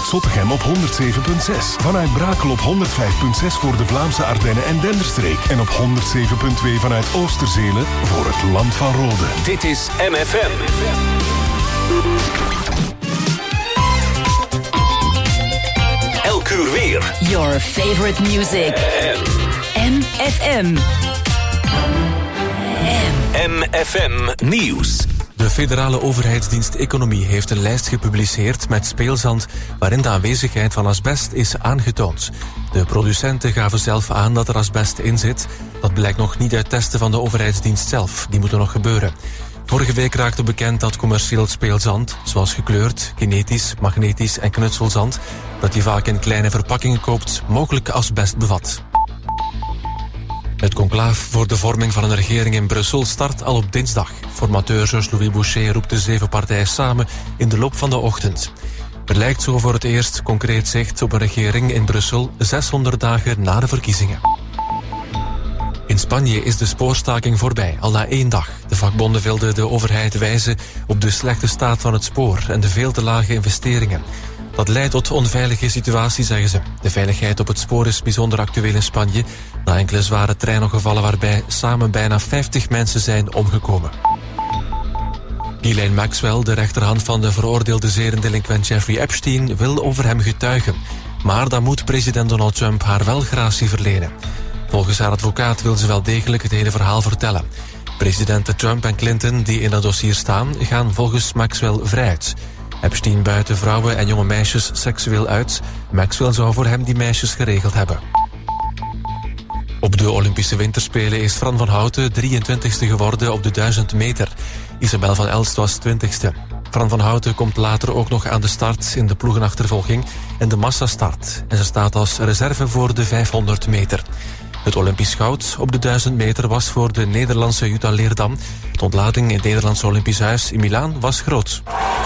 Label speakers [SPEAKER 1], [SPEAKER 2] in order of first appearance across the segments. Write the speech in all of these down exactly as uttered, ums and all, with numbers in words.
[SPEAKER 1] Zottegem op honderd zeven komma zes. Vanuit Brakel op honderd vijf komma zes voor de Vlaamse Ardennen en Denderstreek. En op honderd zeven komma twee vanuit Oosterzelen voor het Land van Rode.
[SPEAKER 2] Dit is M F M. Elk uur weer.
[SPEAKER 3] Your favorite music. M F M.
[SPEAKER 2] M F M Nieuws.
[SPEAKER 4] De federale overheidsdienst Economie heeft een lijst gepubliceerd met speelzand waarin de aanwezigheid van asbest is aangetoond. De producenten gaven zelf aan dat er asbest in zit. Dat blijkt nog niet uit testen van de overheidsdienst zelf. Die moeten nog gebeuren. Vorige week raakte bekend dat commercieel speelzand, zoals gekleurd, kinetisch, magnetisch en knutselzand, dat je vaak in kleine verpakkingen koopt, mogelijk asbest bevat. Het conclaaf voor de vorming van een regering in Brussel start al op dinsdag. Formateur Georges-Louis Boucher roept de zeven partijen samen in de loop van de ochtend. Er lijkt zo voor het eerst concreet zicht op een regering in Brussel zeshonderd dagen na de verkiezingen. In Spanje is de spoorstaking voorbij, al na één dag. De vakbonden wilden de overheid wijzen op de slechte staat van het spoor en de veel te lage investeringen. Dat leidt tot onveilige situaties, zeggen ze. De veiligheid op het spoor is bijzonder actueel in Spanje, na enkele zware treinongevallen waarbij samen bijna vijftig mensen zijn omgekomen. Ghislaine Maxwell, de rechterhand van de veroordeelde zedendelinquent Jeffrey Epstein, wil over hem getuigen. Maar dan moet president Donald Trump haar wel gratie verlenen. Volgens haar advocaat wil ze wel degelijk het hele verhaal vertellen. Presidenten Trump en Clinton, die in dat dossier staan, gaan volgens Maxwell vrijuit. Epstein buitte vrouwen en jonge meisjes seksueel uit. Maxwell zou voor hem die meisjes geregeld hebben. Op de Olympische Winterspelen is Fran van Houten drieëntwintigste geworden op de duizend meter. Isabel van Elst was twintigste. Fran van Houten komt later ook nog aan de start in de ploegenachtervolging en de massastart. En ze staat als reserve voor de vijfhonderd meter. Het Olympisch goud op de duizend meter was voor de Nederlandse Jutta Leerdam. De ontlading in het Nederlandse Olympisch Huis in Milaan was groot.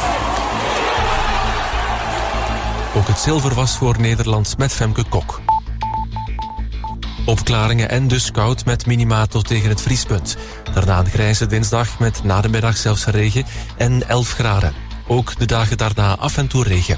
[SPEAKER 4] Ook het zilver was voor Nederland met Femke Kok. Opklaringen en dus koud met minima tot tegen het vriespunt. Daarna een grijze dinsdag met na de middag zelfs regen en elf graden. Ook de dagen daarna af en toe regen.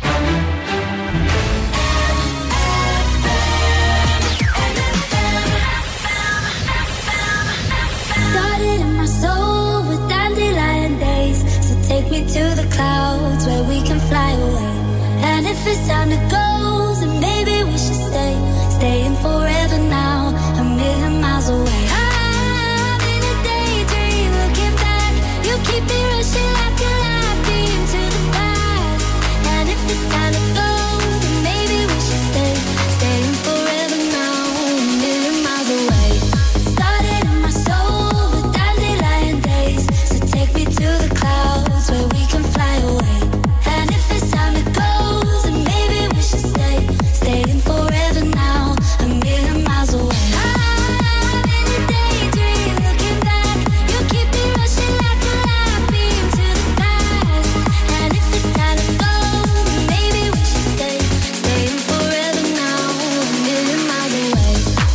[SPEAKER 5] Started in my soul with dandelion days. So take me to the clouds where we can fly away. And if it's time to go, then maybe we should stay. Staying forever now, a million miles away. I'm in a daydream, looking back. You keep me rushing like a light beam to the past. And if it's time to go, then maybe we should stay. Staying forever now, a million miles away. It started in my soul with dandelion days. So take me to the clouds where we can fly away. And if it's time to go, then maybe we should stay. Staying forever now, a million miles away. I'm in a daydream, looking back. You keep me rushing like a light beam to the past. And if it's time to go, then maybe we should stay. Staying forever now, a million miles away.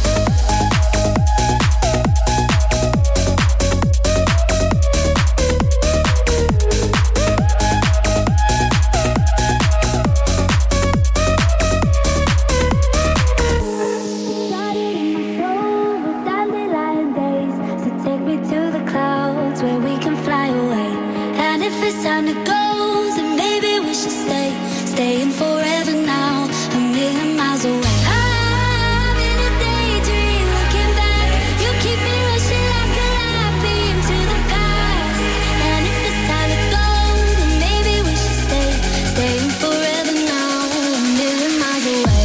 [SPEAKER 5] Started in my soul with dandelion days. So take me to the clouds where we can fly away. And if it's time to go, then maybe we should stay. Staying forever now, a million miles away. I'm in a daydream, looking back. You keep me rushing like a light beam to the past. And if it's time to go, then maybe we should stay. Staying forever now, a million miles away.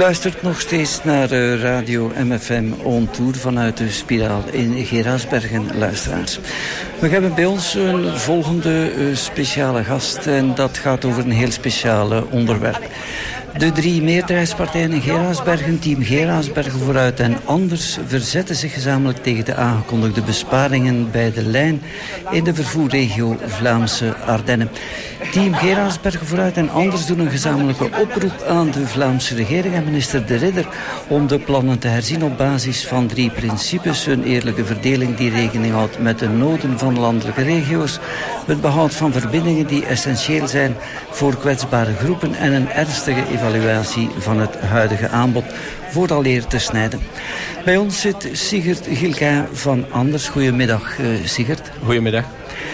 [SPEAKER 6] luistert nog steeds naar uh, Radio M F M On Tour vanuit de Spiraal in Geraardsbergen, luisteraars. We hebben bij ons een volgende uh, speciale gast en dat gaat over een heel speciaal onderwerp. De drie meerderheidspartijen in Geraardsbergen, Team Geraardsbergen Vooruit en Anders, verzetten zich gezamenlijk tegen de aangekondigde besparingen bij de lijn in de vervoerregio Vlaamse Ardennen. Team Geraardsbergen Vooruit en Anders doen een gezamenlijke oproep aan de Vlaamse regering en minister De Ridder om de plannen te herzien op basis van drie principes: een eerlijke verdeling die rekening houdt met de noden van landelijke regio's, het behoud van verbindingen die essentieel zijn voor kwetsbare groepen en een ernstige evaluatie van het huidige aanbod vooraleer te snijden. Bij ons zit Sigert Gilquin van Anders. Goedemiddag, uh, Sigert.
[SPEAKER 7] Goedemiddag.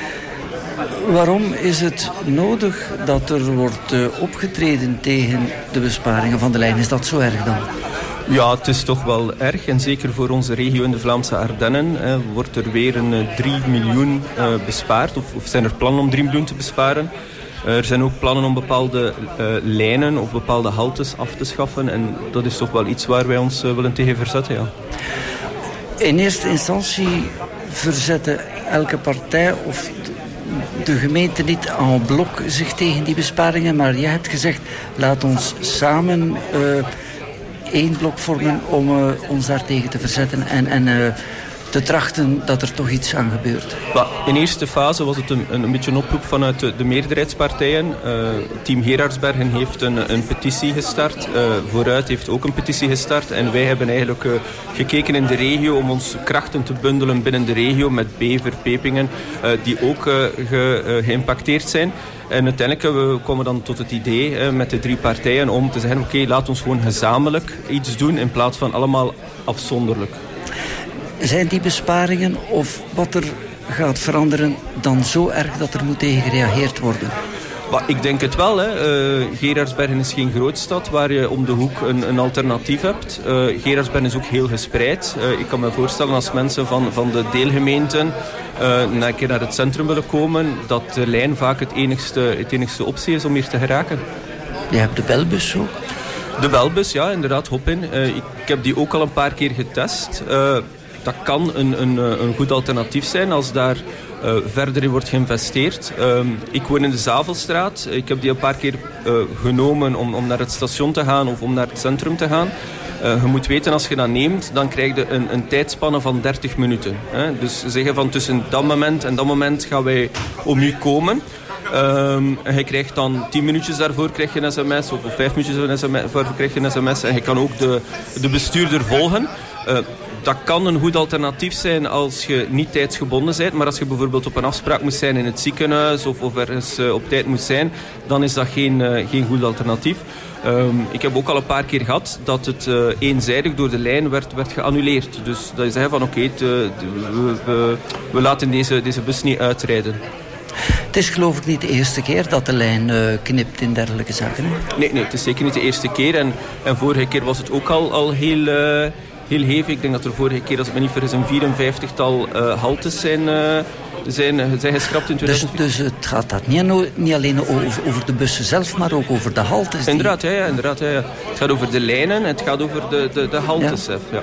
[SPEAKER 6] Waarom is het nodig dat er wordt uh, opgetreden tegen de besparingen van de lijn? Is dat zo erg dan?
[SPEAKER 7] Ja, het is toch wel erg. En zeker voor onze regio in de Vlaamse Ardennen eh, wordt er weer een uh, drie miljoen uh, bespaard. Of, of zijn er plannen om drie miljoen te besparen. Uh, er zijn ook plannen om bepaalde uh, lijnen of bepaalde haltes af te schaffen. En dat is toch wel iets waar wij ons uh, willen tegen verzetten, ja.
[SPEAKER 6] In eerste instantie verzetten elke partij of de gemeente niet en blok zich tegen die besparingen, maar jij hebt gezegd, laat ons samen uh, één blok vormen om uh, ons daartegen te verzetten en, en uh, te trachten dat er toch iets aan gebeurt.
[SPEAKER 7] In eerste fase was het een, een beetje een oproep vanuit de, de meerderheidspartijen. Uh, Team Geraardsbergen heeft een, een petitie gestart. Uh, Vooruit heeft ook een petitie gestart. En wij hebben eigenlijk uh, gekeken in de regio om onze krachten te bundelen binnen de regio met Bever, Pepingen, uh, die ook uh, ge, uh, geïmpacteerd zijn. En uiteindelijk uh, we komen dan tot het idee uh, met de drie partijen om te zeggen, oké, okay, laat ons gewoon gezamenlijk iets doen in plaats van allemaal afzonderlijk.
[SPEAKER 6] Zijn die besparingen of wat er gaat veranderen dan zo erg dat er moet tegen gereageerd worden?
[SPEAKER 7] Maar ik denk het wel. Hè. Uh, Geraardsbergen is geen grootstad waar je om de hoek een, een alternatief hebt. Uh, Geraardsbergen is ook heel gespreid. Uh, ik kan me voorstellen als mensen van, van de deelgemeenten uh, een keer naar het centrum willen komen, dat de lijn vaak het enigste, het enigste optie is om hier te geraken.
[SPEAKER 6] Je hebt de belbus ook?
[SPEAKER 7] De belbus, ja, inderdaad, hop in. Uh, ik heb die ook al een paar keer getest. Uh, Dat kan een, een, een goed alternatief zijn als daar uh, verder in wordt geïnvesteerd. Um, ik woon in de Zavelstraat. Ik heb die een paar keer uh, genomen om, om naar het station te gaan of om naar het centrum te gaan. Uh, je moet weten, als je dat neemt, dan krijg je een, een tijdspanne van dertig minuten. Hè? Dus zeggen van tussen dat moment en dat moment gaan wij om u komen. Um, en je krijgt dan tien minuutjes daarvoor krijg je een sms of, of vijf minuutjes daarvoor krijg je een sms. En je kan ook de, de bestuurder volgen. Uh, Dat kan een goed alternatief zijn als je niet tijdsgebonden bent. Maar als je bijvoorbeeld op een afspraak moet zijn in het ziekenhuis of, of ergens uh, op tijd moet zijn, dan is dat geen, uh, geen goed alternatief. Um, ik heb ook al een paar keer gehad dat het uh, eenzijdig door de lijn werd, werd geannuleerd. Dus dat je zegt van oké, okay, we, we, we laten deze, deze bus niet uitrijden.
[SPEAKER 6] Het is geloof ik niet de eerste keer dat de lijn uh, knipt in dergelijke zaken. Hè?
[SPEAKER 7] Nee, nee, het is zeker niet de eerste keer. En, en vorige keer was het ook al, al heel... Uh, Heel hevig. Ik denk dat er vorige keer, als ik me niet vergis, een vierenvijftigtal uh, haltes zijn, uh, zijn, zijn geschrapt in tweeduizend vier.
[SPEAKER 6] Dus, dus het gaat dat niet, niet alleen over, over de bussen zelf, maar ook over de haltes? Die...
[SPEAKER 7] Inderdaad, ja, ja, inderdaad ja, ja. Het gaat over de lijnen, het gaat over de, de, de haltes zelf. Ja.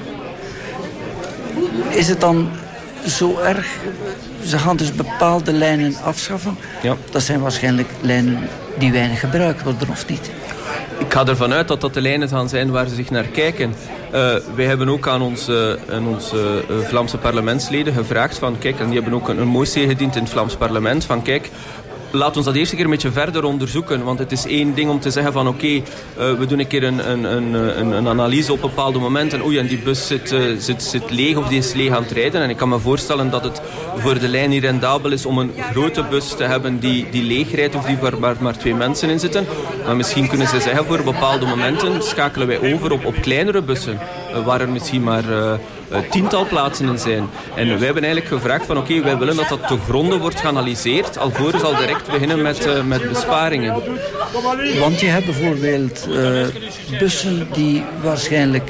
[SPEAKER 6] Is het dan zo erg? Ze gaan dus bepaalde lijnen afschaffen. Ja. Dat zijn waarschijnlijk lijnen die weinig gebruikt worden, of niet?
[SPEAKER 7] Ik ga ervan uit dat dat de lijnen gaan zijn waar ze zich naar kijken. Uh, wij hebben ook aan onze, aan onze uh, Vlaamse parlementsleden gevraagd van kijk, en die hebben ook een, een motie gediend in het Vlaams parlement van kijk, laat ons dat eerst een keer een beetje verder onderzoeken. Want het is één ding om te zeggen van oké, okay, uh, we doen een keer een, een, een, een analyse op bepaalde momenten. Oei, en die bus zit, uh, zit, zit leeg of die is leeg aan het rijden. En ik kan me voorstellen dat het voor de lijn niet rendabel is om een grote bus te hebben die, die leeg rijdt of die waar maar, maar twee mensen in zitten. Maar misschien kunnen ze zeggen voor bepaalde momenten schakelen wij over op, op kleinere bussen. Uh, waar er misschien maar uh, uh, tiental plaatsen zijn. En wij hebben eigenlijk gevraagd van oké, okay, wij willen dat dat te gronden wordt geanalyseerd, alvorens al direct beginnen met, uh, met besparingen.
[SPEAKER 6] Want je hebt bijvoorbeeld uh, bussen die waarschijnlijk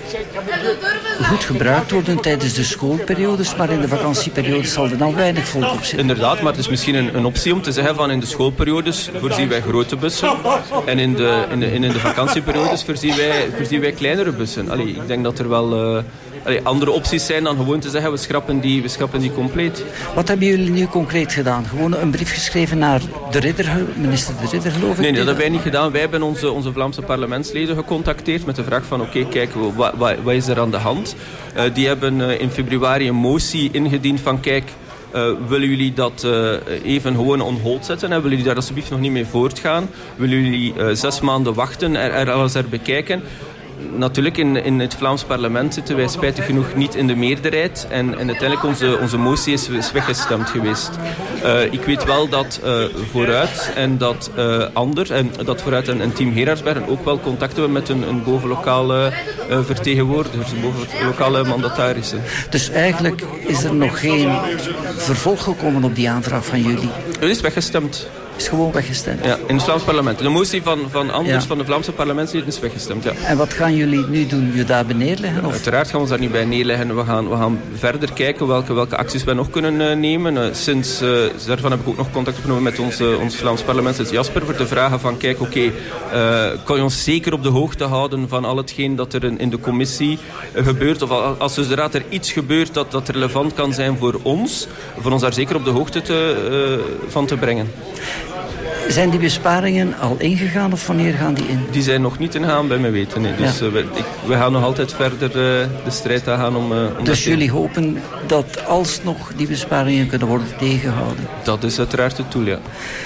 [SPEAKER 6] goed gebruikt worden tijdens de schoolperiodes, maar in de vakantieperiodes zal er dan weinig volk op zitten.
[SPEAKER 7] Inderdaad, maar het is misschien een, een optie om te zeggen van in de schoolperiodes voorzien wij grote bussen en in de, in de, in de vakantieperiodes voorzien wij, voorzien wij kleinere bussen. Allee, ik denk dat er wel uh, allee, andere opties zijn dan gewoon te zeggen we schrappen die, we schrappen die compleet.
[SPEAKER 6] Wat hebben jullie nu concreet gedaan? Gewoon een brief geschreven naar de Ridder, minister De Ridder, geloof ik?
[SPEAKER 7] Nee, nee, dat hebben wij niet gedaan. Wij hebben onze, onze Vlaamse parlementsleden gecontacteerd met de vraag van oké, okay, kijk, wat, wat, wat is er aan de hand? Uh, die hebben uh, in februari een motie ingediend van kijk, Uh, willen jullie dat uh, even gewoon on hold zetten? En willen jullie daar alsjeblieft nog niet mee voortgaan? Willen jullie uh, zes maanden wachten, er, er alles er bekijken? Natuurlijk, in, in het Vlaams parlement zitten wij spijtig genoeg niet in de meerderheid. En, en uiteindelijk onze, onze motie is, is weggestemd geweest. Uh, ik weet wel dat uh, Vooruit en dat uh, Ander, en dat Vooruit en, en Team Geraardsbergen ook wel contact hebben met een, een bovenlokale uh, vertegenwoordigers, een bovenlokale mandatarissen.
[SPEAKER 6] Dus eigenlijk is er nog geen vervolg gekomen op die aanvraag van jullie?
[SPEAKER 7] Het is weggestemd.
[SPEAKER 6] Is gewoon weggestemd?
[SPEAKER 7] Ja, in het Vlaams parlement. De motie van, van Anders, ja. van de Vlaamse parlementsleden, is weggestemd, ja.
[SPEAKER 6] En wat gaan jullie nu doen? Je daarbij neerleggen? Of?
[SPEAKER 7] Uiteraard gaan we ons daar niet bij neerleggen. We gaan, we gaan verder kijken welke, welke acties wij nog kunnen uh, nemen. Uh, sinds, uh, daarvan heb ik ook nog contact opgenomen met ons, uh, ons Vlaams parlementslid Jasper, voor te vragen van, kijk, oké, okay, uh, kan je ons zeker op de hoogte houden van al hetgeen dat er in, in de commissie uh, gebeurt? Of als dus inderdaad er iets gebeurt dat, dat relevant kan zijn voor ons, voor ons daar zeker op de hoogte te, uh, van te brengen.
[SPEAKER 6] Zijn die besparingen al ingegaan of wanneer gaan die in?
[SPEAKER 7] Die zijn nog niet ingegaan bij mij weten. Nee. Dus ja. uh, we, ik, we gaan nog altijd verder uh, de strijd aangaan om... Uh, om
[SPEAKER 6] dus jullie te... hopen dat alsnog die besparingen kunnen worden tegengehouden?
[SPEAKER 7] Dat is uiteraard het doel, ja.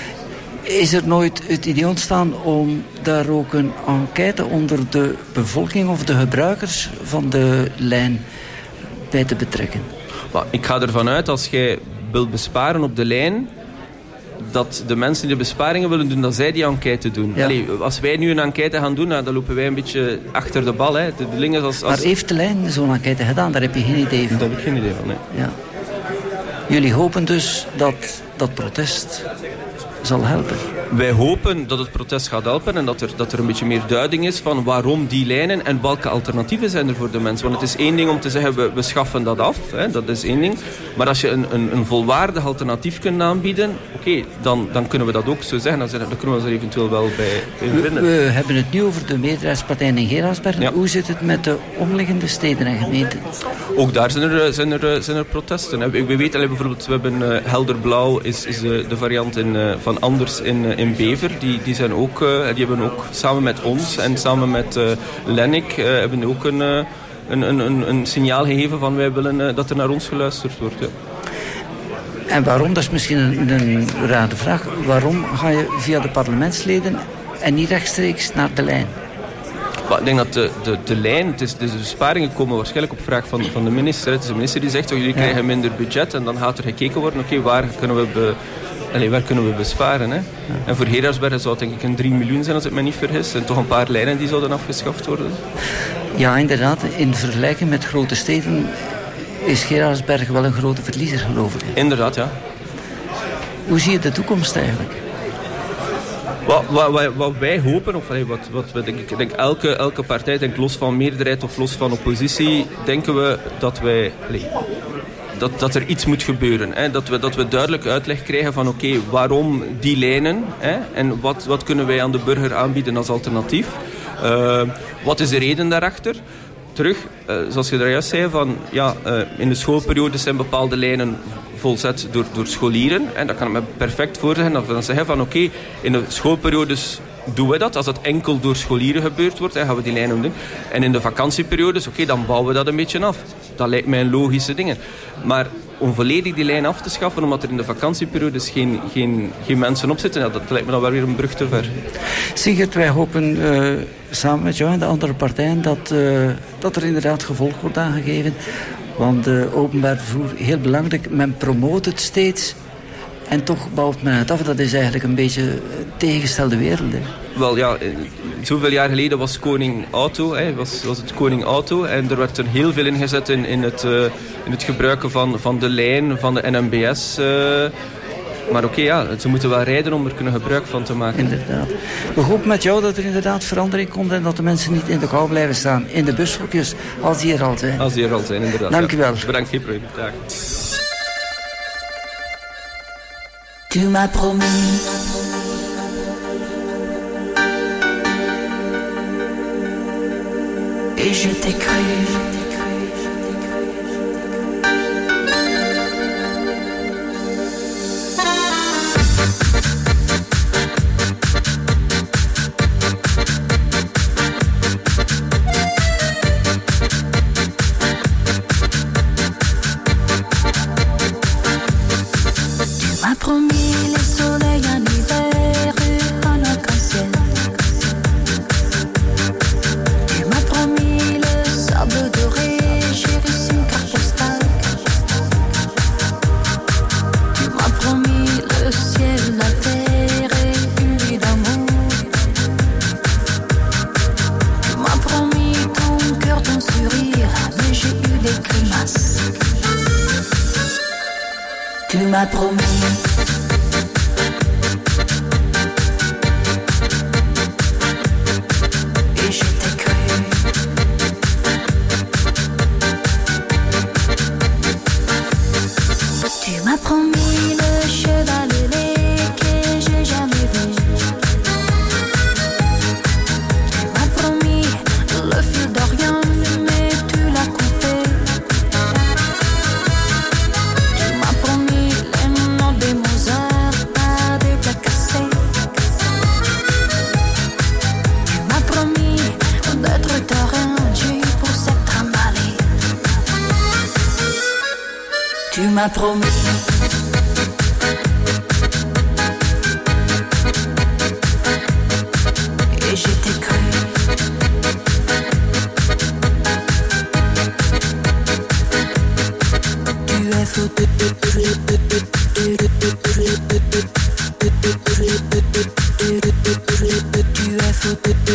[SPEAKER 6] Is er nooit het idee ontstaan om daar ook een enquête onder de bevolking of de gebruikers van de lijn bij te betrekken?
[SPEAKER 7] Maar ik ga ervan uit, als jij wilt besparen op de lijn, dat de mensen die de besparingen willen doen, dat zij die enquête doen. Ja. Allee, als wij nu een enquête gaan doen, nou, dan lopen wij een beetje achter de bal. Hè. De bedoeling is als, als...
[SPEAKER 6] Maar heeft de lijn zo'n enquête gedaan? Daar heb je geen idee van?
[SPEAKER 7] Daar heb ik geen idee van, nee.
[SPEAKER 6] Ja. Jullie hopen dus dat dat protest zal helpen?
[SPEAKER 7] Wij hopen dat het protest gaat helpen en dat er, dat er een beetje meer duiding is van waarom die lijnen en welke alternatieven zijn er voor de mensen. Want het is één ding om te zeggen, we, we schaffen dat af, hè, dat is één ding. Maar als je een, een, een volwaardig alternatief kunt aanbieden, oké, okay, dan, dan kunnen we dat ook zo zeggen. Dan, dan kunnen we ons er eventueel wel bij vinden.
[SPEAKER 6] We, we hebben het nu over de meerderheidspartijen in Geraardsbergen. Ja. Hoe zit het met de omliggende steden en gemeenten?
[SPEAKER 7] Ook daar zijn er, zijn er, zijn er protesten. We weten bijvoorbeeld, we hebben uh, Helderblauw, is, is de, de variant in, uh, van Anders in, uh, in Bever. Die, die, zijn ook, uh, die hebben ook samen met ons en samen met uh, Lennik uh, hebben ook een, uh, een, een, een signaal gegeven van wij willen uh, dat er naar ons geluisterd wordt. Ja.
[SPEAKER 6] En waarom, dat is misschien een, een rare vraag, waarom ga je via de parlementsleden en niet rechtstreeks naar de lijn?
[SPEAKER 7] Maar ik denk dat de, de, de lijn, het is, de besparingen komen waarschijnlijk op vraag van, van de minister. Het is de minister die zegt, oh, jullie krijgen minder budget en dan gaat er gekeken worden, oké, okay, waar kunnen we... Be, Allee, waar kunnen we besparen? Hè? Ja. En voor Geraardsbergen zou het denk ik een drie miljoen zijn als ik me niet vergis. En toch een paar lijnen die zouden afgeschaft worden.
[SPEAKER 6] Ja, inderdaad. In vergelijking met grote steden is Geraardsbergen wel een grote verliezer, geloof ik.
[SPEAKER 7] Inderdaad, ja.
[SPEAKER 6] Hoe zie je de toekomst eigenlijk?
[SPEAKER 7] Wat, wat, wat wij hopen, of wat, wat we denk ik denk elke, elke partij, denk los van meerderheid of los van oppositie, denken we dat wij... Allee, Dat, dat er iets moet gebeuren. Hè? Dat, we, dat we duidelijk uitleg krijgen van oké, okay, waarom die lijnen? Hè? En wat, wat kunnen wij aan de burger aanbieden als alternatief? Uh, wat is de reden daarachter? Terug, uh, zoals je daar juist zei, van, ja, uh, in de schoolperiode zijn bepaalde lijnen volzet door, door scholieren. En dat kan ik me perfect voorstellen. Dat we dan zeggen van oké, okay, in de schoolperiodes doen we dat. Als dat enkel door scholieren gebeurd wordt, hè, gaan we die lijnen doen. En in de vakantieperiodes, oké, okay, dan bouwen we dat een beetje af. Dat lijkt mij een logische ding. Maar om volledig die lijn af te schaffen, omdat er in de vakantieperiodes geen, geen, geen mensen op zitten, ja, dat lijkt me dan wel weer een brug te ver.
[SPEAKER 6] Sigert, wij hopen uh, samen met jou en de andere partijen dat, uh, dat er inderdaad gevolg wordt aangegeven. Want uh, openbaar vervoer, heel belangrijk, men promoot het steeds en toch bouwt men het af. Dat is eigenlijk een beetje een tegengestelde wereld. Hè?
[SPEAKER 7] wel ja, zoveel jaar geleden was Koning Auto, hè, was, was het Koning Auto. En er werd er heel veel ingezet in, in, het, uh, in het gebruiken van, van de lijn, van de N M B S. Uh, maar oké, okay, ja, ze moeten wel rijden om er kunnen gebruik van te maken.
[SPEAKER 6] Inderdaad. We hopen met jou dat er inderdaad verandering komt en dat de mensen niet in de kou blijven staan. In de bushokjes, als die er al zijn.
[SPEAKER 7] Als die er al zijn, inderdaad.
[SPEAKER 6] Dank u wel.
[SPEAKER 7] Ja. Bedankt, geen probleem. Dag.
[SPEAKER 5] Tu m'as promis et je t'ai cru. Tu m'as promis le soleil en hiver et un arc-en-ciel. Tu m'as promis le sable doré, j'ai reçu une carte postale. Tu m'as promis le ciel, la terre et une vie d'amour. Tu m'as promis ton cœur, ton sourire, mais j'ai eu des grimaces. Tu m'as promis et je t'ai cru. Tu m'as promis le cheval ailé que j'ai jamais vu. Tu m'as promis le fil d'Orient, mais tu l'as coupé. Tu m'as promis les notes de Mozart, pas des plats cassés. Tu m'as promis d'être terrain Dieu pour cette trimballée. Tu m'as promis et je t'ai cru. Tu es fou. Tu es fou.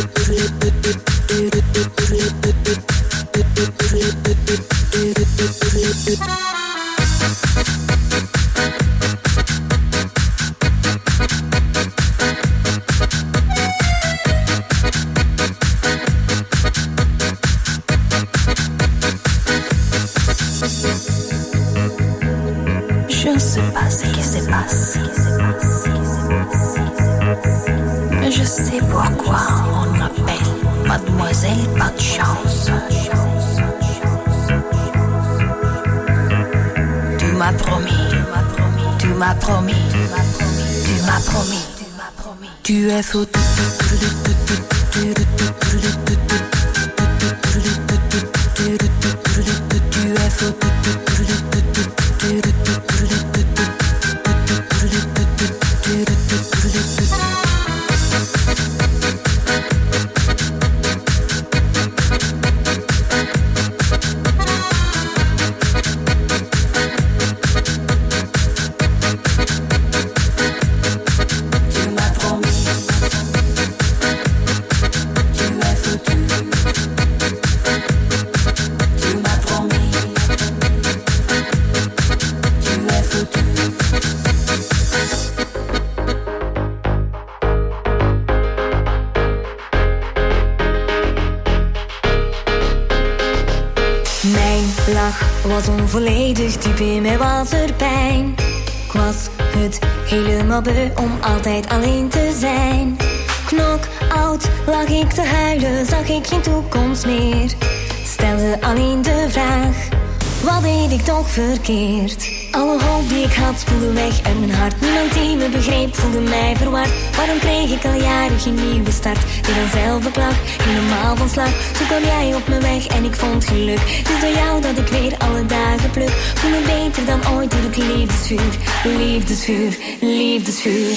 [SPEAKER 5] Je ne sais pas ce qui se passe, mais je sais pourquoi on m'appelle Mademoiselle Pas de Chance. Tu m'as promis, tu m'as promis, tu m'as promis, tu es fou. Tu es fou.
[SPEAKER 8] Was onvolledig, diep in mij was er pijn. Ik was het helemaal beu om altijd alleen te zijn. Knock-out lag ik te huilen, zag ik geen toekomst meer. Stelde alleen de vraag, wat deed ik toch verkeerd? Alle hoop die ik had spoelde weg uit mijn hart. Niemand die me begreep voelde mij verward. Waarom kreeg ik al jaren geen nieuwe start? Weer een zelfbeklag, helemaal van slag. Toen kwam jij op mijn weg en ik vond geluk. Het is door jou dat ik weer alle dagen pluk. Voel me beter dan ooit door het liefdesvuur. Liefdesvuur, liefdesvuur.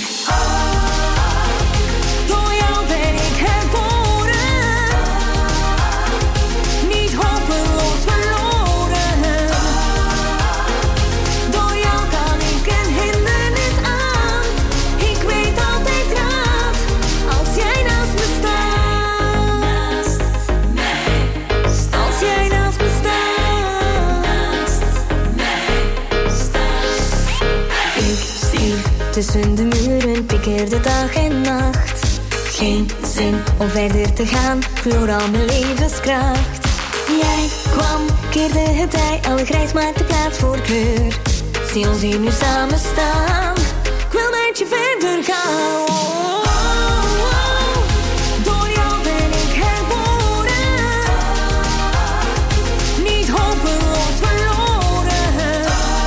[SPEAKER 8] Door jou ben ik herboren. Niet hopeloos verloren. Door jou kan ik een hindernis aan. Ik weet altijd raad als jij naast tussen de muren pikkerde dag en nacht. Geen zin om verder te gaan, verloor al mijn levenskracht. Jij kwam, keerde het tij, alle grijs maakte plaats voor kleur. Zie ons hier nu samen staan, ik wil met je verder gaan. Oh, oh, oh. Door jou ben ik herboren, niet hopeloos verloren.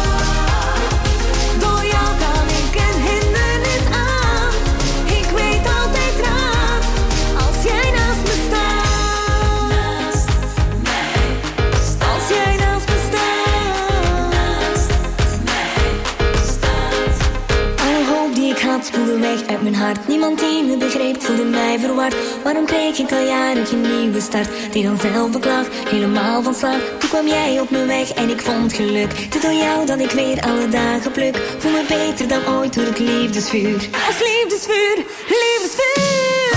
[SPEAKER 8] Door jou kan ik een hindernis aan, ik weet altijd raad, als jij naast me staat. Naast mij staat. Als jij naast me staat. Naast mij staat. Alle hoop die ik had spoelde weg uit mijn hart. Niemand die me begreep, voelde mij verward. Waarom kreeg ik al jaren geen nieuwe start? Die dan zelf beklag, helemaal van slag. Toen kwam jij op mijn weg en ik vond geluk. Het is door jou dat ik weer alle dagen pluk. Voel me beter dan ooit door het liefdesvuur. Als liefdesvuur, liefdesvuur.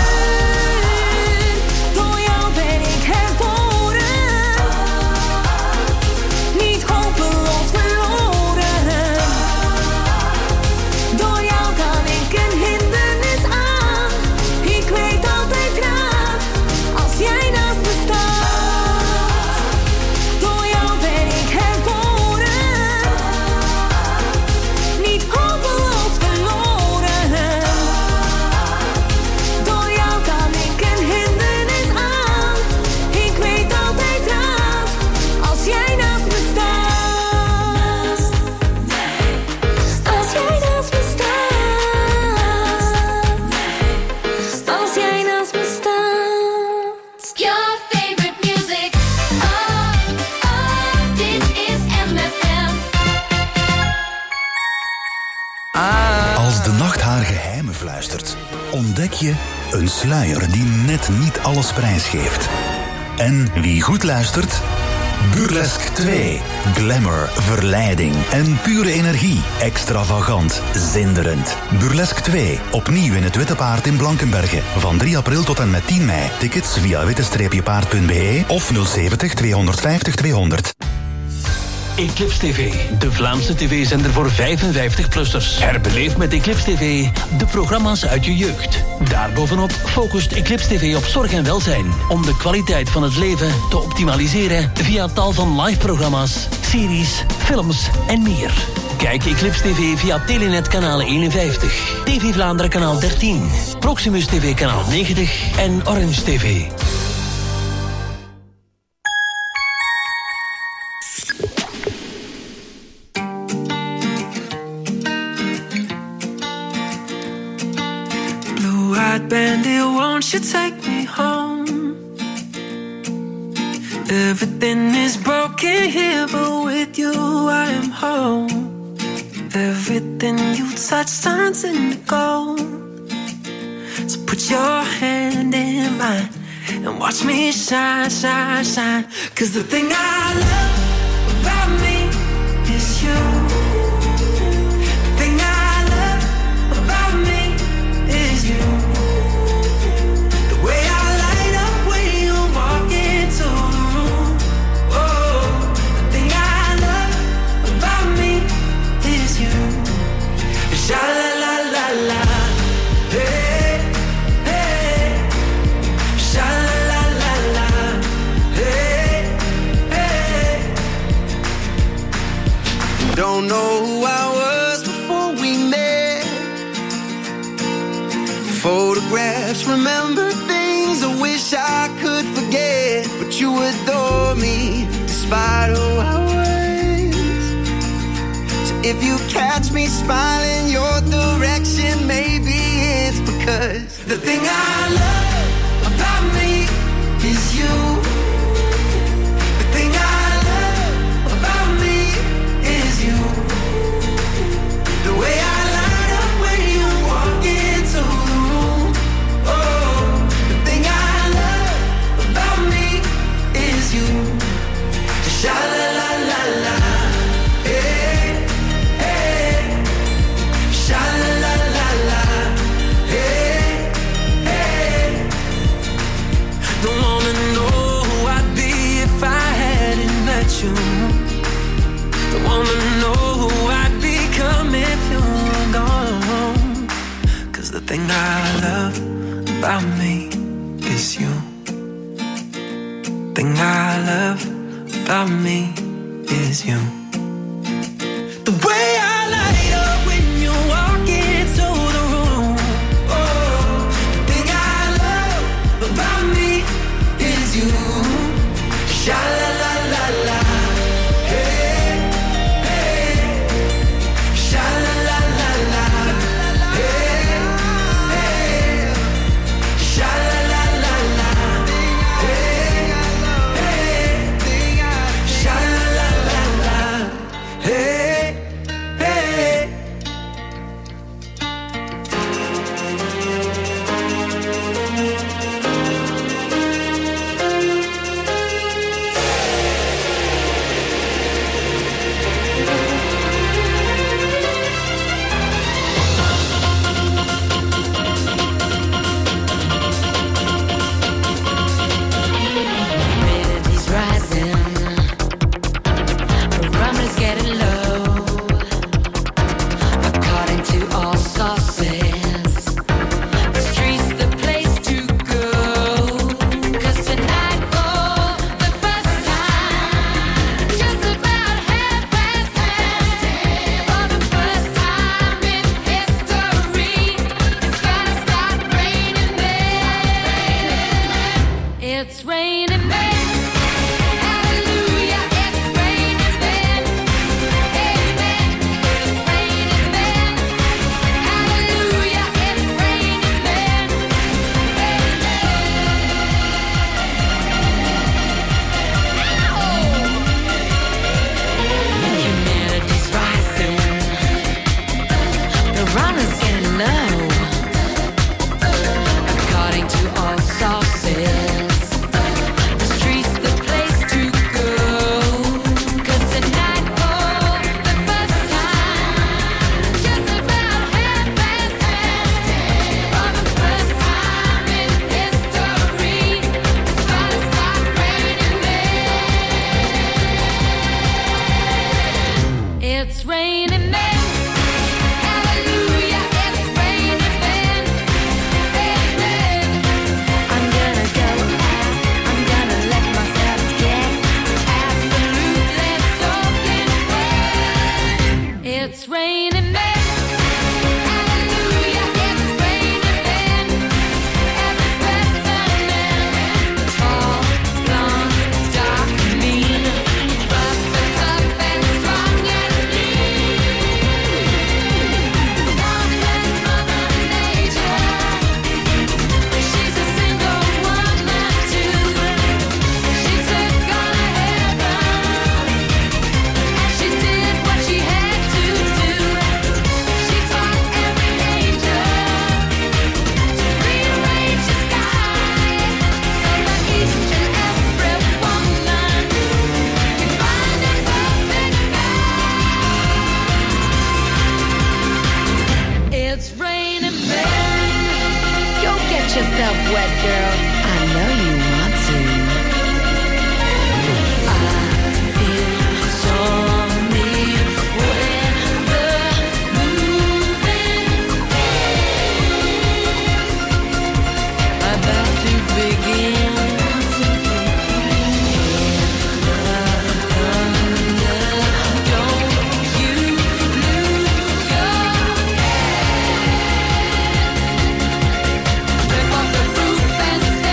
[SPEAKER 8] Door jou ben ik herboren, niet hopeloos verloren. Door jou kan ik een hindernis aan, ik weet altijd raad, als jij naast me staat. Door jou ben ik herboren, niet hopeloos verloren. Door jou kan ik een hindernis aan, ik weet altijd raad, als jij naast me staat. Als jij naast me staat. Als jij naast me staat.
[SPEAKER 5] Your favorite music. Oh, oh, dit is M F M.
[SPEAKER 9] Als de nacht haar geheimen fluistert, ontdek je een sluier die net niet alles prijsgeeft. En wie goed luistert? Burlesque twee. Glamour, verleiding en pure energie. Extravagant, zinderend. Burlesque twee. Opnieuw in het Witte Paard in Blankenberge. Van drie april tot en met tien mei. Tickets via witte paard punt b e of nul zeventig tweehonderdvijftig tweehonderd.
[SPEAKER 10] Eclipse T V, de Vlaamse tv-zender voor vijfenvijftig-plussers. Herbeleef met Eclipse T V de programma's uit je jeugd. Daarbovenop focust Eclipse T V op zorg en welzijn, om de kwaliteit van het leven te optimaliseren via tal van live-programma's, series, films en meer. Kijk Eclipse T V via Telenet kanaal eenenvijftig, T V Vlaanderen kanaal dertien, Proximus T V kanaal negentig en Orange T V.
[SPEAKER 11] Blue-eyed bandit, won't you take me home? Everything is broken here, but with you I am home. Everything you touch turns into gold. So put your hand in mine and watch me shine, shine, shine. 'Cause the thing I love about me is you. The thing I love about me is you. The way I light up when you walk into the room. Oh, the thing I love about me is you. Sha la la la la, hey, hey. Sha la la la la, hey, hey. Don't know who I was before we met. Photographs, remember things I wish I could forget. But you adore me despite who I was. So if you catch me smiling your direction, maybe it's because the thing I love about me is you. The thing I love about me is you. The way I light up when you walk into the room. Oh, the thing I love about me is you. Sha la la la la, hey, hey. Sha la la la la, hey, hey. thing I love about me is you. Thing I love about me is you. The way I light up when you walk into the room. Oh, the thing I love about me is you. Sha la la la la. Hey, hey. Sha la la la la. Hey, hey. Sha la la la la. Hey, hey. Sha la la la la. Hey, hey.
[SPEAKER 8] Humidity's rising, barometer's getting low. According to all sources, the street's the place to go. 'Cause tonight, for the first time, just about half past ten, for the first time in history, it's gonna start raining men. It's raining men. Hallelujah, it's raining men. Amen. It's raining men. Hallelujah, it's raining men. Amen. Humidity's rising. The runner's getting low. According to all sources, the street's the place to go. 'Cause tonight, for the first time, just about half past ten, for the first time in history, it's gonna start raining men. It's raining men. Hallelujah, it's raining men. Amen. I'm gonna go out, I'm gonna let myself get absolutely soaking wet. It's raining men. Hallelujah, it's raining men. Every specimen, tall, blonde, dark, mean, rough and tough and strong and lean. Marvelous Mother Nature. She's a single woman too. She took on a heaven, and she did what she had to do. She taught every angel to rearrange the sky, so that each and every woman can find a perfect guy. It's raining men. Go get yourself wet, girl. I know you want to. I feel stormy weather moving, about to begin. Thunder, don't you lose your head. Rip off the roof and stay.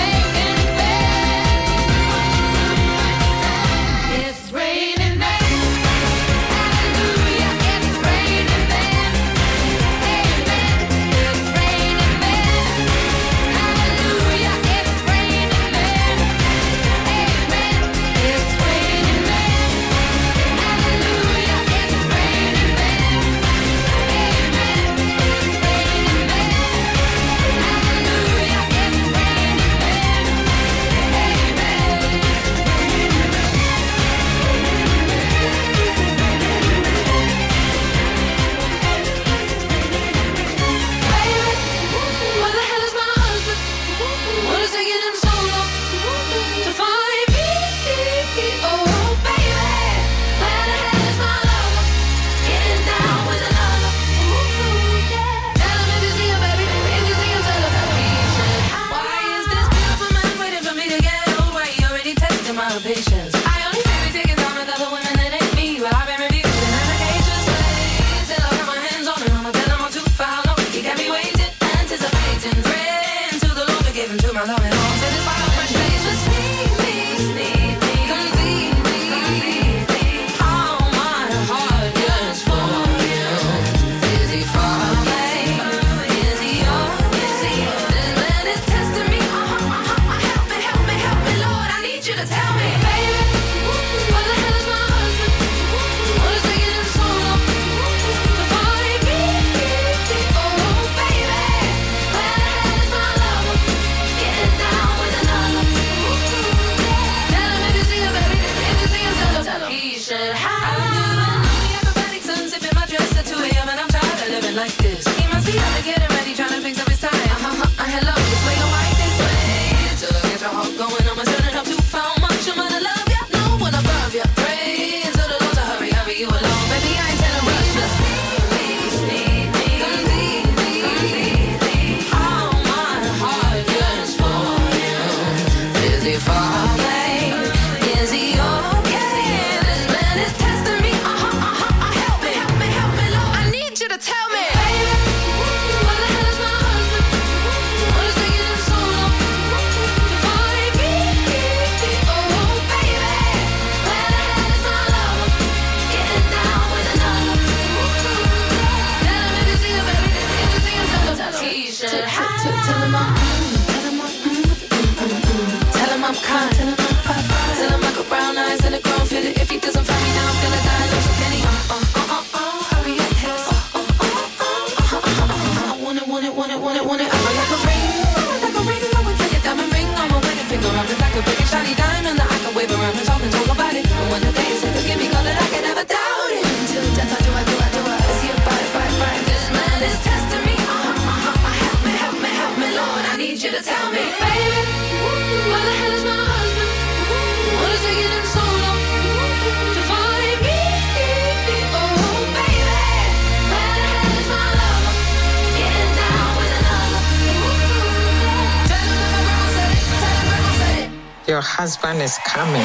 [SPEAKER 11] coming like this. He must be out to getting ready, trying to fix up his tie. Uh-huh, uh, hello, this way, don't like this way. Till I get your heart going, I'ma turn it up to found much. I'm gonna love ya, no one above ya. Pray to the Lord to hurry, hurry you along. Baby, I ain't telling rush, just please, need me, please, please, please. All my heart yearns for you. Is he far away? Is he okay? This man is testing me. Uh-huh, uh-huh, uh, help me, help me, help me, Lord. I need you to tell me. Baby, what the hell is my husband? What is taking him so long to find me? Oh, baby, where the hell is my lover? Getting down with another. Tell him if you see him, baby. If you see him, tell him, tell him. He should have. Tell him I'm, tell him I'm, tell him I'm kind. Tell him I'm fine. Tell him I got brown eyes and a grown fitted. If he doesn't find me now, I'm gonna die. Lose a penny. Uh, uh, uh, uh, uh, hurry up, hiss. Uh, uh, uh, uh, uh, uh, uh, uh, want it, want it, want it, want it, want it. I would like a ring, I would like a ring. I would like a diamond ring on my wedding finger. I'm like a big and shiny diamond that I can wave around and talk and talk about it. And when the day say forgive me, call it, I can never doubt it. Until death, I do, I do, I do. I is he a bite, bite, bite? This man is testing me. Uh, uh, uh, uh, help me, help me, help me, Lord. I need you to tell me, baby, where the hell is my husband? What is taking him so long to find me? Oh, baby, where the hell is my lover? Getting down with another. Tell him that my grandma said it. Tell him grandma said it.
[SPEAKER 12] Your husband is coming.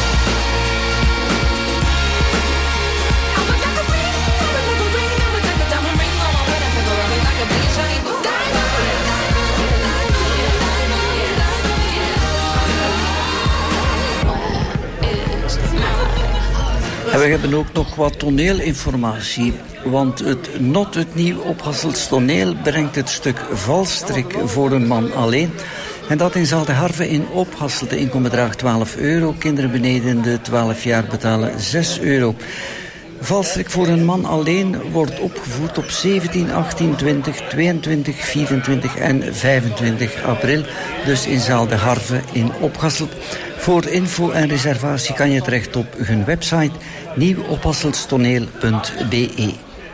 [SPEAKER 11] I would like a ring. I would like a ring. I would like a diamond ring on my wedding finger. I would like a big and shiny diamond.
[SPEAKER 6] En we hebben ook nog wat toneelinformatie. Want het Not het Nieuw op Hasselts toneel brengt het stuk Valstrik voor een man alleen. En dat in Zaaldeharve in Ophasselt. De inkomen twaalf euro. Kinderen beneden de twaalf jaar betalen zes euro. Valstrik voor een man alleen wordt opgevoerd op zeventien, achttien, twintig, tweeëntwintig, vierentwintig en vijfentwintig april. Dus in Zaaldeharve in Ophasselt. Voor info en reservatie kan je terecht op hun website nieuwophasseltstoneel punt b e.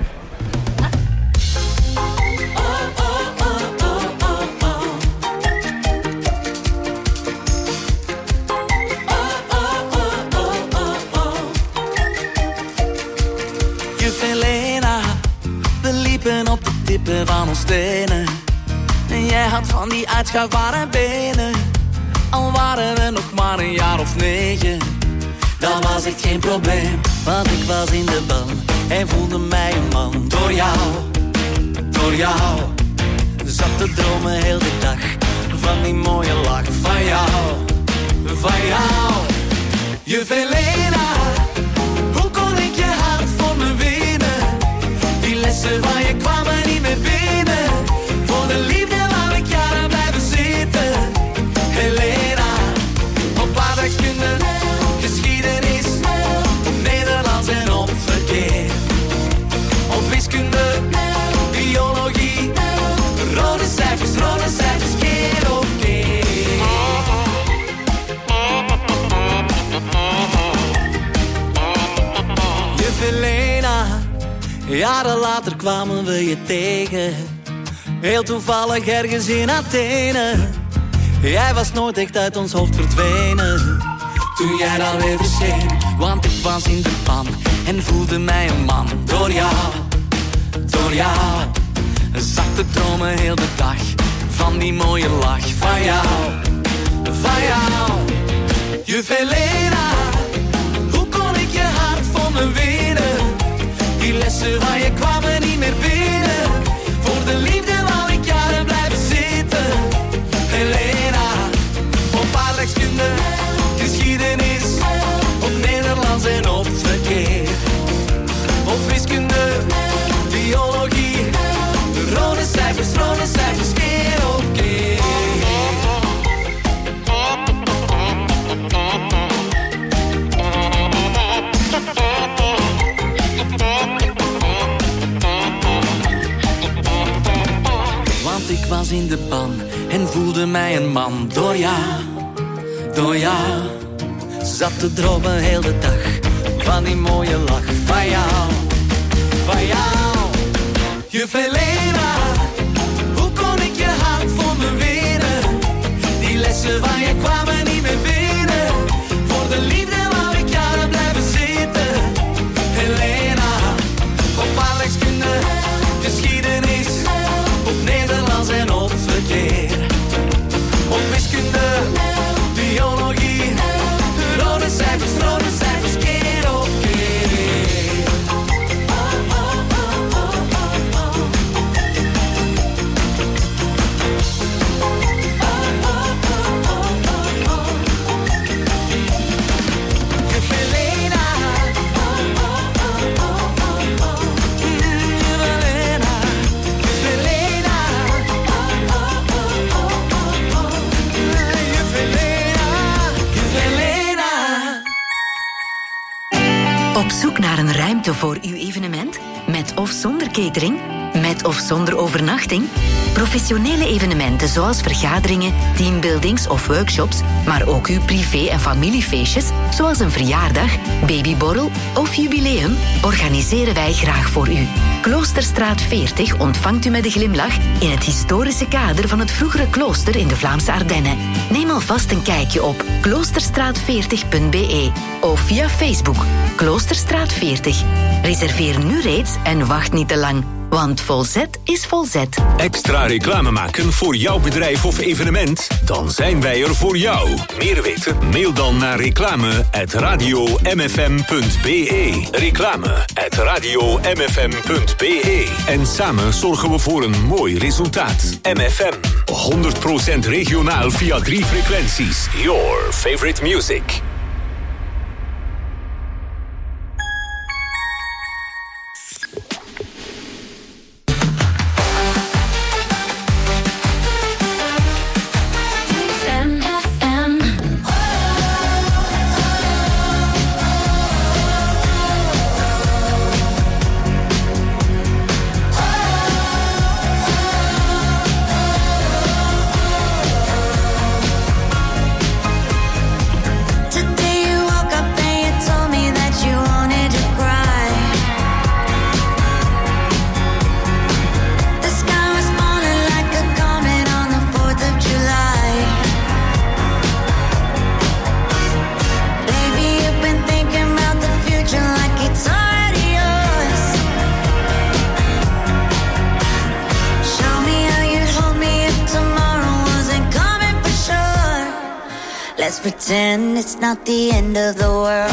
[SPEAKER 13] Juf Helena, we liepen op de tippen van ons tenen. En jij had van die uitschuifbare benen. Al waren we nog maar een jaar of negen. Dat was echt geen probleem, want ik was in de ban en voelde mij een man. Door jou, door jou, zat te dromen heel de dag. Van die mooie lach van jou, van jou. Juf Helena, hoe kon ik je hart voor me winnen? Die lessen van je kwamen niet meer binnen. Voor de liefde wou ik jaren blijven zitten. Helena, op aardrijkskunde, geschiedenis, Nederlands en op verkeer. Op wiskunde, biologie, rode cijfers, rode cijfers, keer op keer. Juf Helena, jaren later kwamen we je tegen. Heel toevallig ergens in Athene. Jij was nooit echt uit ons hoofd verdwenen. Toen jij dan weer verscheen, want ik was in de pan en voelde mij een man. Door jou, door jou, zat te dromen heel de dag. Van die mooie lach van jou, van jou. Juf Helena, hoe kon ik je hart voor me winnen? Die lessen van je kwamen niet meer binnen. Voor de liefde wou ik jaren blijven zitten. Helena, op aardrijkskunde, geschiedenis, op Nederlands en op verkeer. Op wiskunde, biologie, rode cijfers, rode cijfers, keer op keer. Want ik was in de ban en voelde mij een man. Door jou, door jou, zat te dromen heel de dag. Van die mooie lach van jou, van jou. Juf Helena, hoe kon ik je hart voor me winnen? Die lessen van je kwamen niet meer binnen. Voor de liefde wou ik jaren blijven zitten. Helena, op aardrijkskunde, geschiedenis, op Nederlands en op verkeer. Op wiskunde, biologie, rode cijfers, rode cijfers, keer op keer. Juf Helena, Juf Helena, Juf Helena, Juf Helena, Juf Helena.
[SPEAKER 3] Op zoek naar een ruimte voor uw evenement? Met of zonder catering? Met of zonder overnachting? Professionele evenementen zoals vergaderingen, teambuildings of workshops, maar ook uw privé- en familiefeestjes, zoals een verjaardag, babyborrel of jubileum, organiseren wij graag voor u. Kloosterstraat veertig ontvangt u met een glimlach in het historische kader van het vroegere klooster in de Vlaamse Ardennen. Neem alvast een kijkje op kloosterstraat veertig punt b e of via Facebook Kloosterstraat veertig. Reserveer nu reeds en wacht niet te lang. Want Volzet is Volzet.
[SPEAKER 2] Extra reclame maken voor jouw bedrijf of evenement? Dan zijn wij er voor jou. Meer weten? Mail dan naar reclame at radio m f m punt b e. Reclame at radio m f m punt b e. En samen zorgen we voor een mooi resultaat. M F M. honderd procent regionaal via drie frequenties. Your favorite music.
[SPEAKER 8] Let's pretend it's not the end of the world.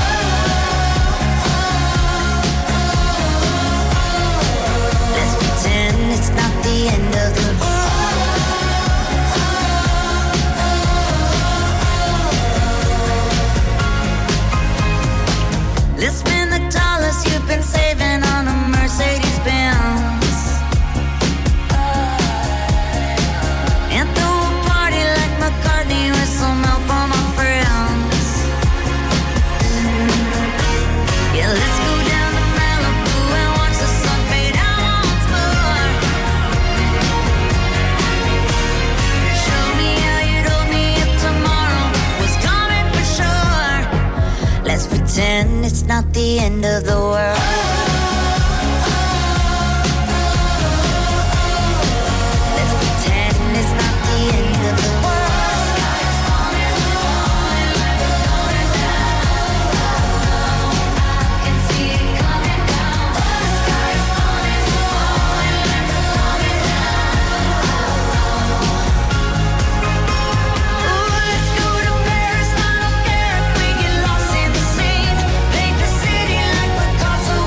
[SPEAKER 8] Let's pretend it's not the end of the world. Let's spend the dollars you've been saving on a Mercedes Benz. And throw a party like McCartney with some help on my friends. Yeah, let's go down to Malibu and watch the sun fade out once more. Show me how you'd hold me if tomorrow was coming for sure. Let's pretend it's not the end of the world. So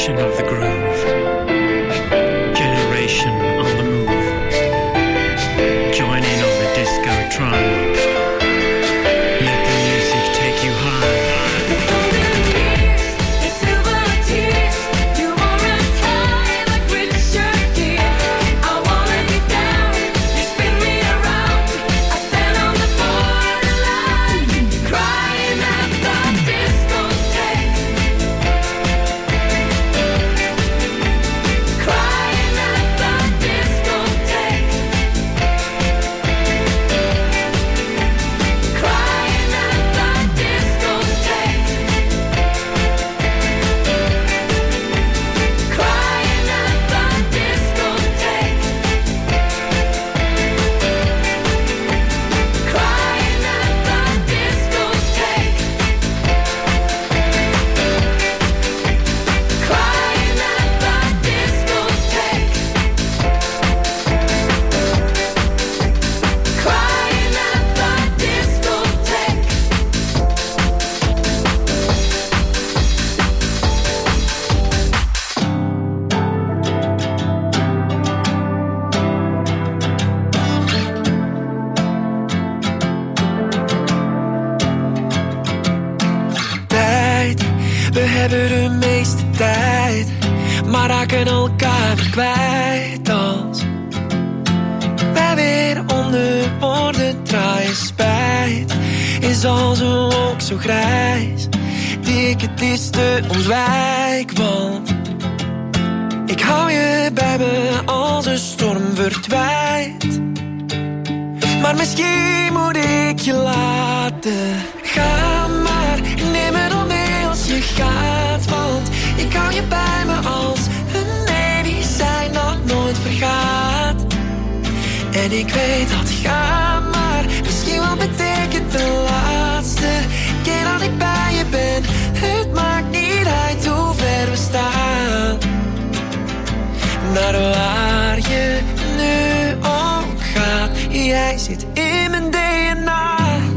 [SPEAKER 11] Generation of the groove. Generation on the move. Joining of the disco tribe. Let the music take you high.
[SPEAKER 12] Kwijt als wij weer onder woorden draaien. Spijt is als een wolk zo grijs die ik het liefste ontwijk. Want ik hou je bij me als een storm verdwijnt. Maar misschien moet ik je laten gaan. Maar neem me dan mee als je gaat. Want ik hou je bij me als zijn dat nooit vergaat. En ik weet dat gaan, maar misschien wel betekent de laatste keer dat ik bij je ben. Het maakt niet uit hoe ver we staan. Naar waar je nu ook gaat. Jij zit in mijn D N A.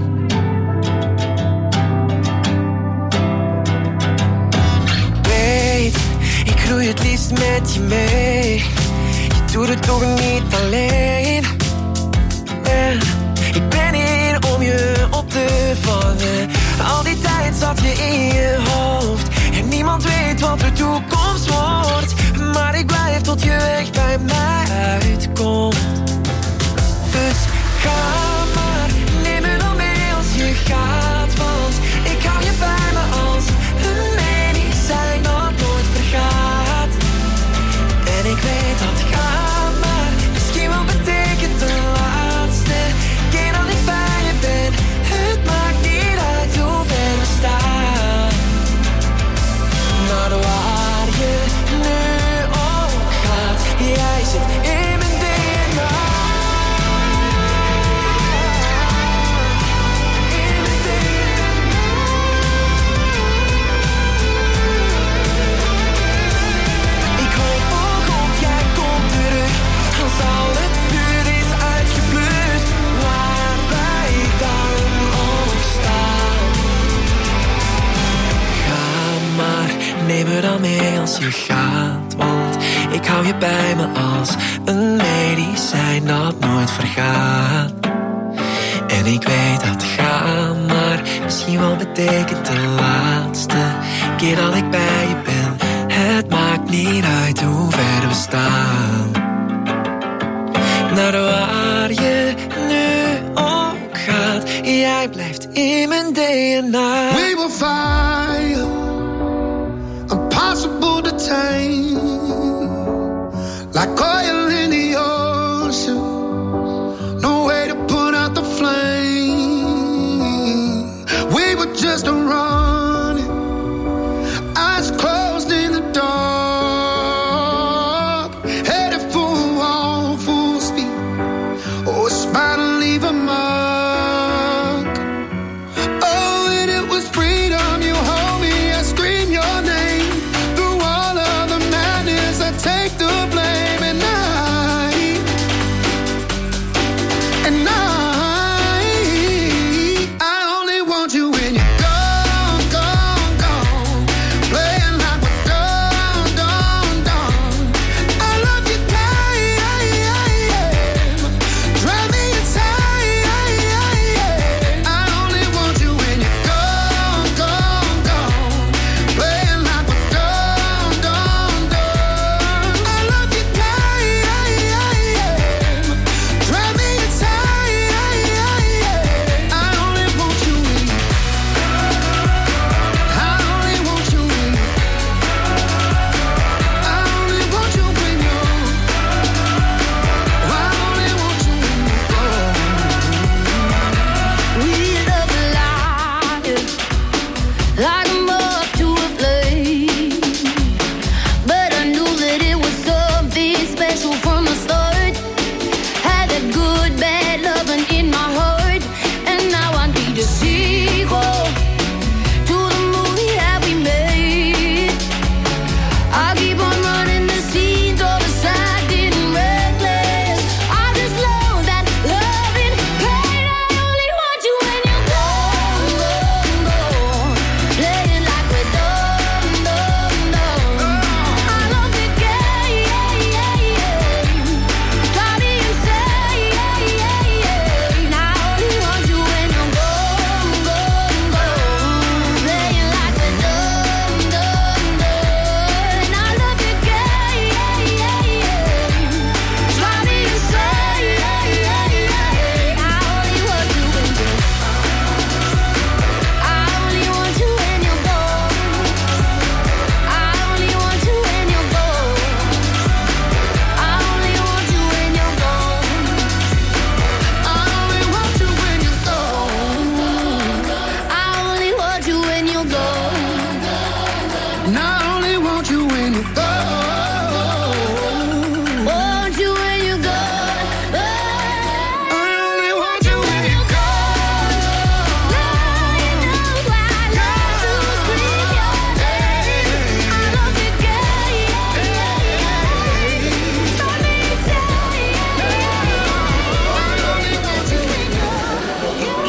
[SPEAKER 12] Weet, ik groei het liefst met je mee. Je doet het toch niet alleen. En ik ben hier om je op te vangen. Al die tijd zat je in je hoofd. En niemand weet wat de toekomst wordt. Maar ik blijf tot je weg bij mij uitkomt. Dus ga maar, neem me dan mee als je gaat. Want ik hou je bij me als een medicijn dat nooit vergaat. En ik weet dat gaan, maar misschien wel betekent de laatste keer dat ik bij je ben. Het maakt niet uit hoe ver we staan. Maar waar je nu ook gaat, jij zit in mijn D N A. In mijn D N A. Ik hoop oh God, jij komt terug. Als al het vuur is uitgeblust, waar wij dan ook staan. Ga maar, neem me dan mee als je gaat. Want ik hou je bij me als een medicijn dat nooit vergaat. En ik weet dat gaan, maar misschien wel betekent de laatste keer dat ik bij je ben. Het maakt niet uit hoe ver we staan. Naar waar je nu ook gaat, jij blijft in mijn D N A.
[SPEAKER 14] We will fire, impossible to tame, like oil in the ocean, no way to put out the flame. We were just running, eyes closed in the dark, headed for a wall, full speed. Oh, a smile to leave a mark. Oh, and it was freedom. You hold me, I scream your name. Through all of the madness, I take the blame. And I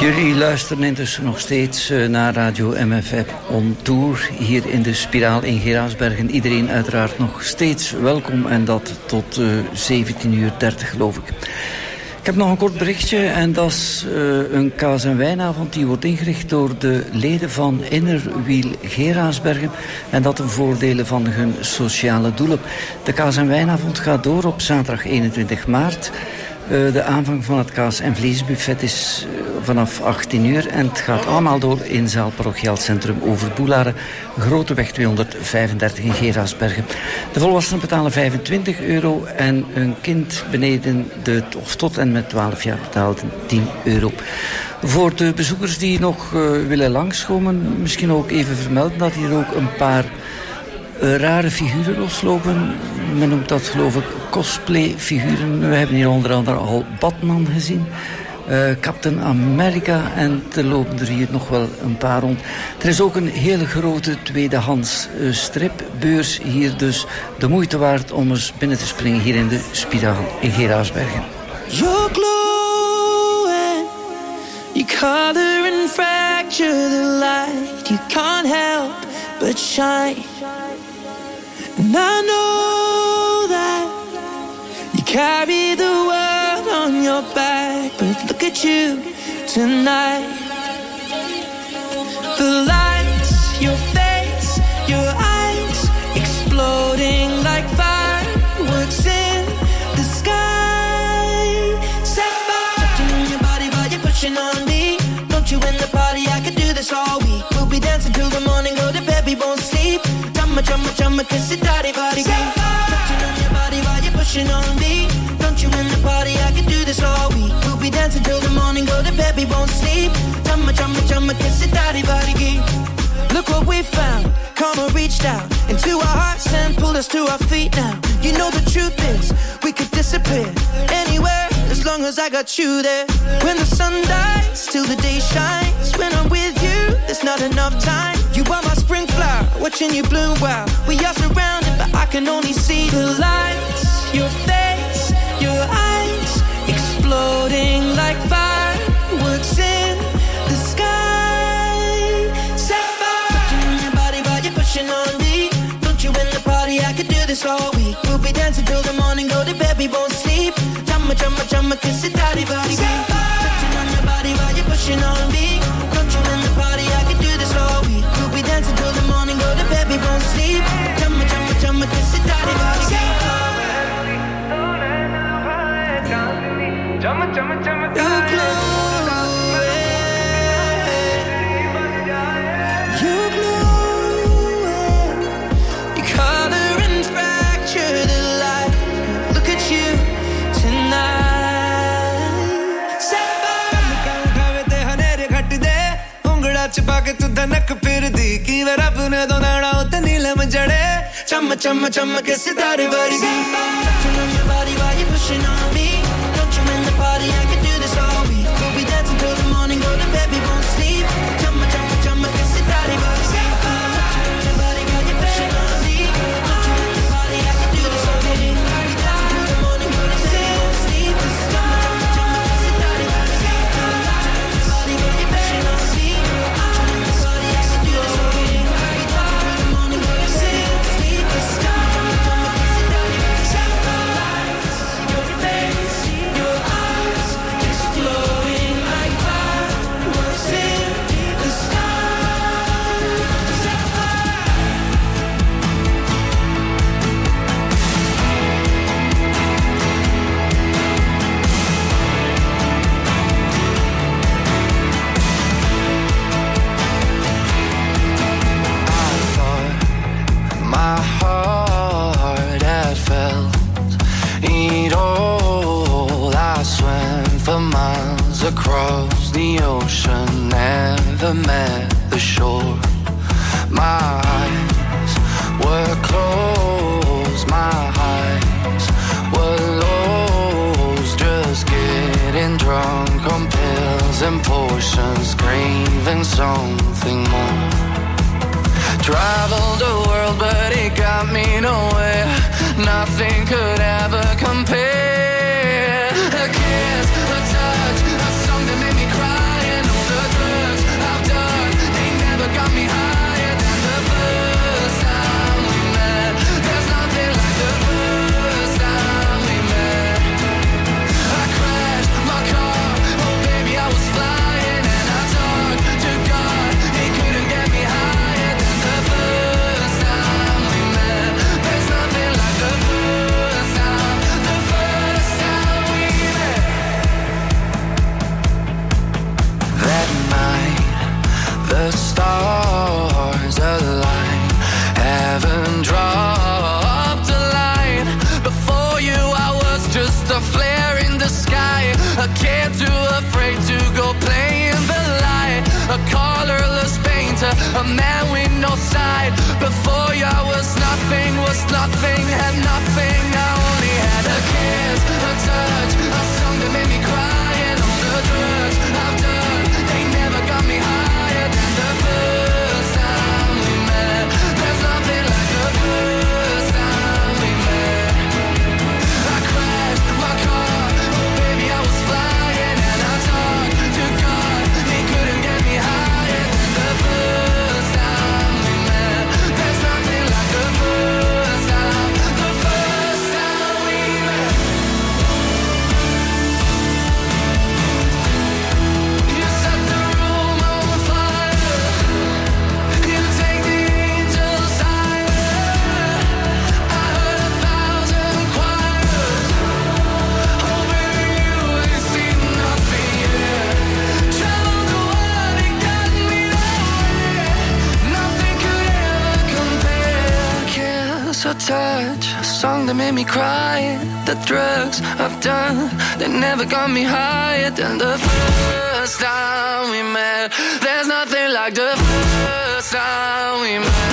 [SPEAKER 6] Jullie luisteren intussen nog steeds naar Radio M F M On Tour hier in de Spiraal in Geraardsbergen. Iedereen uiteraard nog steeds welkom en dat tot uh, zeventien uur dertig geloof ik. Ik heb nog een kort berichtje en dat is uh, een kaas- en wijnavond die wordt ingericht door de leden van Innerwiel Geraardsbergen en dat ten voordele van hun sociale doelen. De kaas- en wijnavond gaat door op zaterdag eenentwintig maart. Uh, de aanvang van het kaas- en vleesbuffet is uh, vanaf achttien uur en het gaat allemaal door in zaal Parochiaal Centrum Overboelaren, Groteweg tweehonderdvijfendertig in Geraardsbergen. De volwassenen betalen vijfentwintig euro en een kind beneden de, of tot en met twaalf jaar betaalt tien euro. Voor de bezoekers die nog uh, willen langskomen, misschien ook even vermelden dat hier ook een paar Uh, rare figuren loslopen. Men noemt dat geloof ik cosplay-figuren. We hebben hier onder andere al Batman gezien. Uh, Captain America. En er lopen er hier nog wel een paar rond. Er is ook een hele grote tweedehands uh, stripbeurs hier. Dus de moeite waard om eens binnen te springen hier in de Spiraal in Geraardsbergen.
[SPEAKER 12] You're glowing. You color and fracture the light. You can't help but shine. And I know that you carry the world on your back, but look at you tonight. The lights, your face, your eyes, exploding like fireworks in the sky. Set fire. Touching on your body while you're pushing on me. Don't you in the party, I could do this all week. We'll be dancing till the morning, go to bed, we won't sleep. Chumma, chumma, chumma, kiss it, daddy, body, girl. Touching on your body while you're pushing on me. Don't you in the party, I could do this all week. We'll be dancing till the morning, go to bed, we won't sleep. Chumma, chumma, chumma, kiss it, daddy, body, girl. Look what we found. Karma reached out into our hearts and pulled us to our feet now. You know the truth is, we could disappear anywhere as long as I got you there. When the sun dies, till the day shines. When I'm with you, there's not enough time. You are my spring flower, watching you bloom wild. We are surrounded, but I can only see the lights. Your face, your eyes, exploding like fireworks in the sky. Set fire. Touching on your body while you're pushing on me. Don't you in the party, I could do this all week. We'll be dancing till the morning, go to bed, we won't sleep. Chumma, chumma, chumma, kiss it, daddy, body. Touching on your body while you're pushing on me. Don't you in the party, I could do this all week. We'll be dancing till the morning, go to bed, we won't sleep. Chumma, chumma, chumma, kiss it, daddy, body. You're glowing. You're glowing. You color and fracture the light. Look at you tonight. Set fire.
[SPEAKER 15] छुपा के तू धनक फिर दी की वे रब ने दो नाड़ा उते नीलम जड़े चम चम चम के सितारे वर्गी
[SPEAKER 12] Touching on your body while you're pushing on me. Don't you in the party, I can do this all week. We'll be dancing till the morning, go to bed, we won't sleep. Chumma, chumma, chumma, kiss it, daddy, body. Touching on your body while you're pushing on me. Don't you in the party, I can do this all week. We'll be dancing till the morning, go to bed, we won't sleep. Chumma, chumma, chumma, kiss it, daddy, body. Touching on your body while you're pushing on me. Don't you in the party, I can do this all week. We'll be dancing till the morning, go to bed, we won't sleep. Chumma, chumma, chumma, kiss it, daddy, body. Your face, your eyes, exploding like fireworks in the sky. Set fire.
[SPEAKER 15] I thought my heart had felt it all. I swam for miles across the ocean, never met the shore. My eyes were closed, my eyes were lost, just getting drunk on pills and potions, craving something more. Traveled the world, but it got me nowhere. Nothing could ever compare. A kiss, a touch, a song that made me cry, and
[SPEAKER 12] lost nothing, had nothing. I only had a kiss, a touch, a song that made me cry. And all the drugs I've done, they never got me higher than the first time we met. There's nothing like the first time we met. I crashed my car, oh baby I was flying. And I talked to God, he couldn't get me higher than the first time we met. There's nothing like the first time, the first time we met. You set the room on fire, you take the angels higher. I heard a thousand choirs, oh baby you ain't seen nothing yet. Traveled the world, it got me nowhere. Nothing could ever compare. Kiss or touch, a song that made me cry. The drugs I've done, they never got me higher than the first time we met. There's nothing like the first time we met.